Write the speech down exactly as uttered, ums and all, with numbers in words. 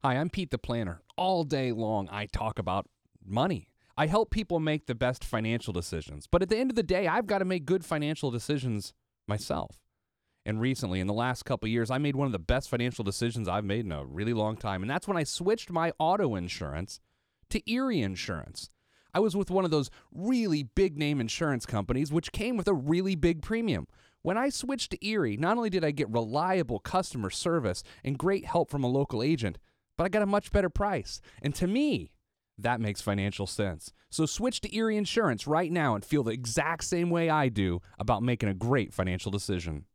Hi, I'm Pete the Planner. All day long, I talk about money. I help people make the best financial decisions. But at the end of the day, I've got to make good financial decisions myself. And recently, in the last couple of years, I made one of the best financial decisions I've made in a really long time. And that's when I switched my auto insurance to Erie Insurance. I was with one of those really big name insurance companies, which came with a really big premium. When I switched to Erie, not only did I get reliable customer service and great help from a local agent, but I got a much better price. And to me, that makes financial sense. So switch to Erie Insurance right now and feel the exact same way I do about making a great financial decision.